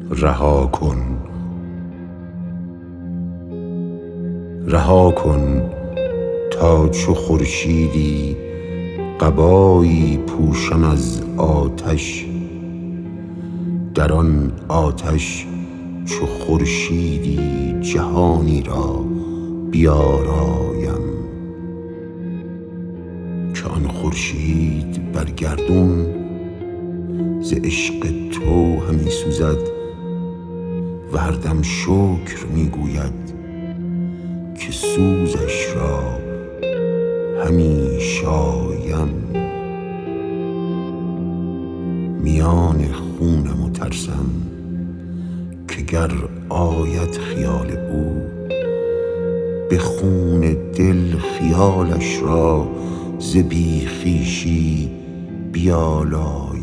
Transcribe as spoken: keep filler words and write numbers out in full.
رها کن رها کن تا چو خورشیدی قبایی پوشم از آتش، در آن آتش چو خورشیدی جهانی را بیارایم، که آن خورشید بر گردون ز عشق تو همی سوزد و هر دم شکر می گوید که سوزش را همی شایم. میان خونم و ترسم که گر آید خیال او، به خون دل خیالش را ز بی خویشی بیالایم.